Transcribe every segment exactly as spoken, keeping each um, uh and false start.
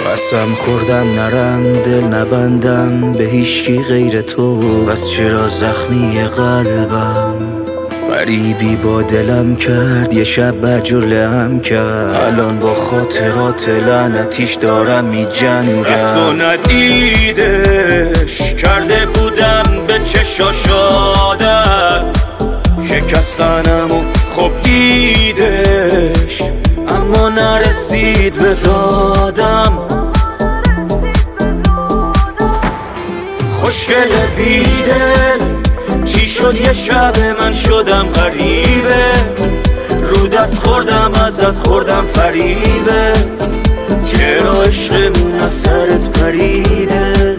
قسم خوردم نرم دل نبندم به هیچکی غیر تو، بس چرا زخمی قلبم غریبی با دلم کرد، یه شب بجور لهم کرد، الان با خاطرات لعنتیش دارم می جنگم. رفت و ندیدش کرده بودم به چشاش عادت، شکستنم و خب دیدش اما نرسید به دادم. خوشگل بیدل چی شد یه شب من شدم غریبه، رو دست خوردم ازت خوردم فریبت، چرا عشقمون از سرت پریده.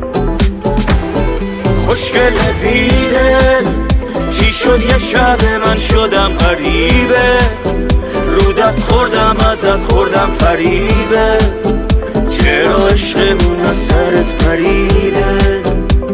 خوشگل بیدل چی شد یه شب من شدم غریبه، رو دست خوردم ازت خوردم فریبت، چرا عشقمون از سرت پریده.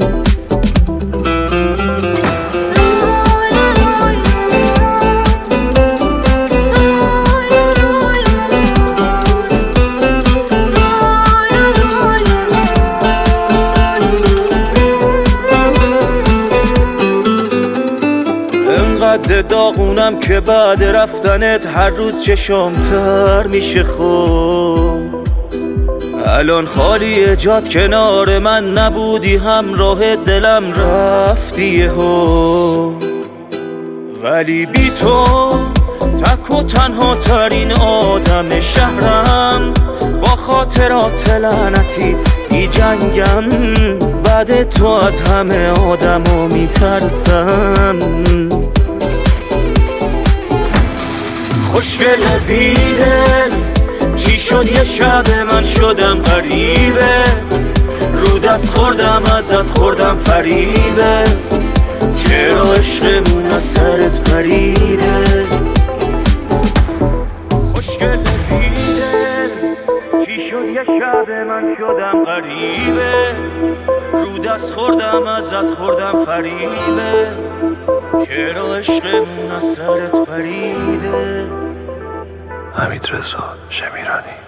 انقدر داغونم که بعد رفتنت هر روز چشام تر میشه. خوب الان خالی جات کنار من نبودی، همراه دلم رفتی یهو، ولی بی تو تک و تنها ترین آدم شهرم، با خاطرات لعنتیت می جنگم، بعد تو از همه آدما میترسم. خوشگل بیدل چی شد یه شب من شدم غریبه، رو دست خوردم ازت خوردم فریبت، چرا عشقمون از سرت پریده. خوشگل بیدل چی شد یه شب من شدم غریبه، رو دست خوردم ازت خوردم فریبت، چرا عشقمون از سرت پریده. حمیدرضا شمیرانی.